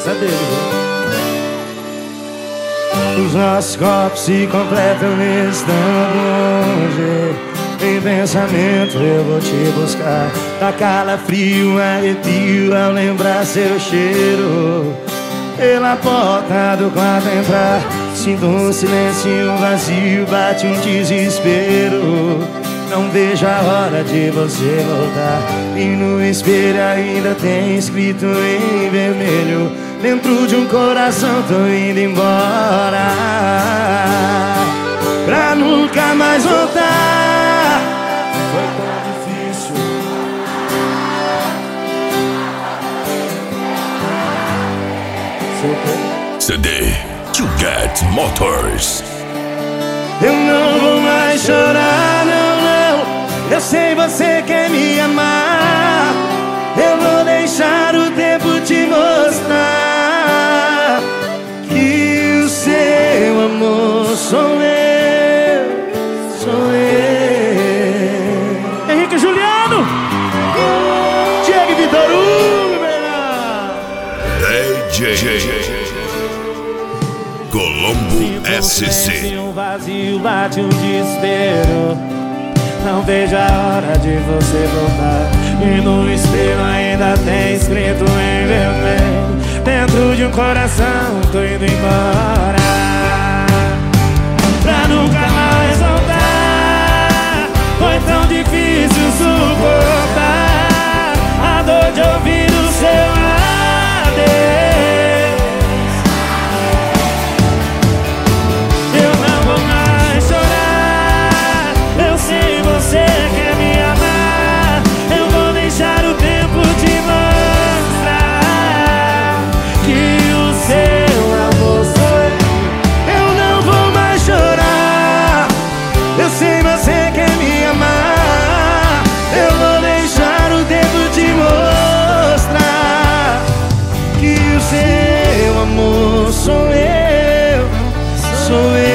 Essa é dele, viu? Os nossos corpos se completam estando longe. Em pensamento eu vou te buscar. Dá calafrio, arrepio ao lembrar seu cheiro. Pela porta do quarto entrar, sinto um silêncio e um vazio, bate um desespero. Não vejo a hora de você voltar. E no espelho ainda tem escrito em vermelho: dentro de um coração tô indo embora, pra nunca mais voltar. Foi tão difícil. CD You Get Motors. Eu não vou mais chorar, não, não. Eu sei você quer me amar. Eu vou deixar o tempo te mostrar que o seu amor sou eu, sou eu. Henrique Juliano, Diego Vitor Hugo, DJ Colombo SC. Um vazio, bate um desespero. Não vejo a hora de você voltar. E no espelho ainda tem escrito em vermelho: dentro de um coração tô indo embora, pra nunca mais voltar. Foi tão difícil suportar a dor de ouvir o seu adeus. Eu não vou mais chorar. Eu sei você quer me amar. Eu vou deixar o tempo te mostrar que o seu amor sou eu. Eu não vou mais chorar. Eu sei você quer me amar. Eu vou deixar o tempo te mostrar que o seu amor sou eu, sou eu.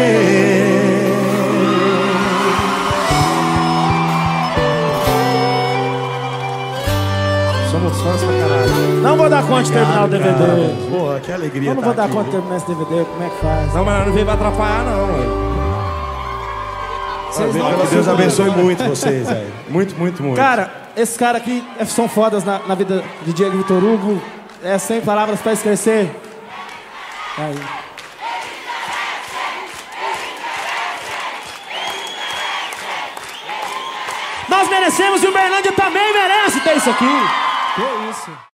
somos fãs pra caralho. Não vou dar conta de terminar o DVD. Porra, que alegria. Eu não vou dar conta de terminar esse DVD, como é que faz? Não, mas não veio pra atrapalhar, não, velho. Deus abençoe muito vocês, velho. Muito, muito, muito. Cara, esses caras aqui são fodas na vida de Diego Vitor Hugo. É sem palavras pra esquecer. Aí. Nós merecemos e o Berlândia também merece ter isso aqui. Que isso?